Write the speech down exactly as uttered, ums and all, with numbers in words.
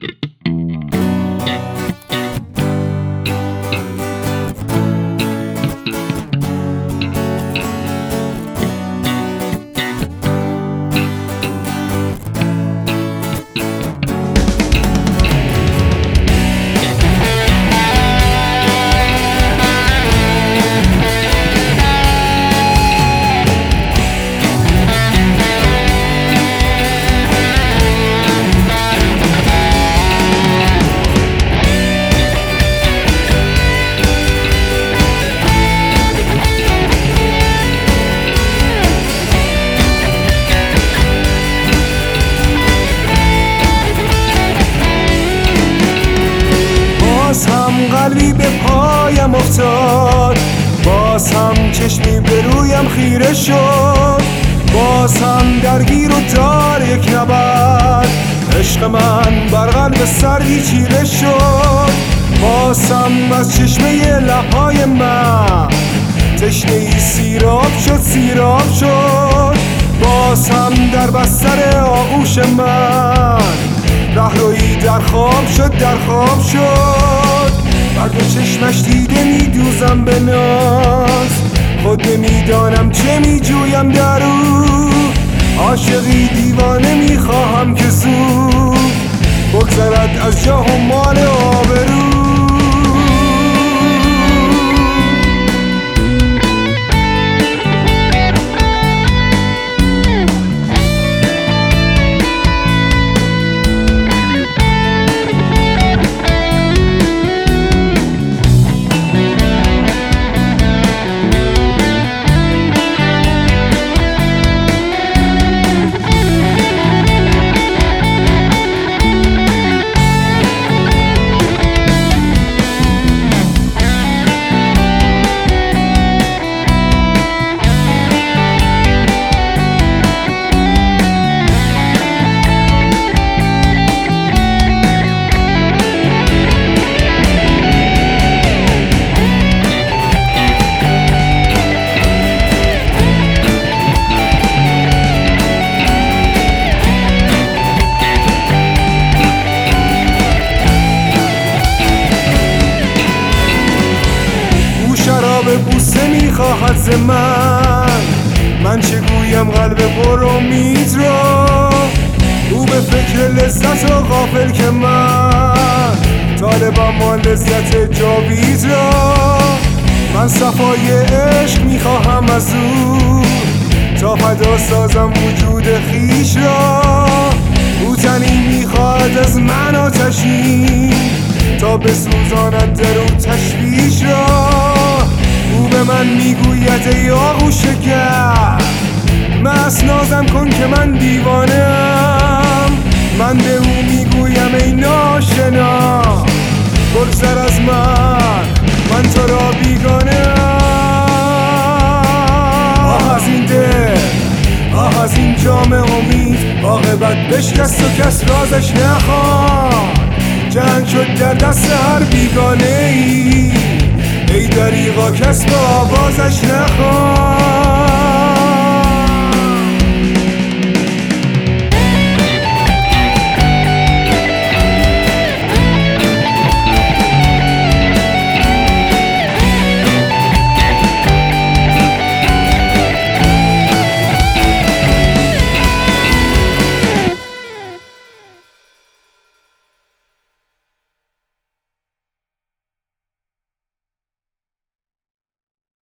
قلبی به پایم افتاد، باز هم چشمی به رویم خیره شد، باز هم درگیر و دار یک نبرد، عشق من بر قلب سردی چیره شد، باز هم از چشمه لبهای من تشنه ای سیراب شد سیراب شد، باز هم در بستر آغوش من رهروی در خواب شد در خواب شد، بر دو چشمش دیده می دوزم به ناز، خود نمیدانم چه می جویم در او، عاشقی دیوانه می خواهم که زود بگذرد از جاه و مال آبرو. شراب بوسه میخواهد ز من، من چه گویم قلب پر امید را، او به فکر لذت و غافل که من طالبم آن لذت جاوید را، من صفای عشق میخواهم از او تا فدا سازم وجود خیش را، او تنی میخواهد از من آتشی تا بسوزاند در او تشویش را، او به من میگوید ای آغوش گرم مست نازم کن که من دیوانم، من به او میگویم ای ناشنا بگذر از من من تو را بیگانم. آه از این دل آه از این جام امید، عاقبت بشکست و کس رازش نخواند، جنگ شد در دست هر بیگانه ای، ای دریغا کس به آوازش نخوان.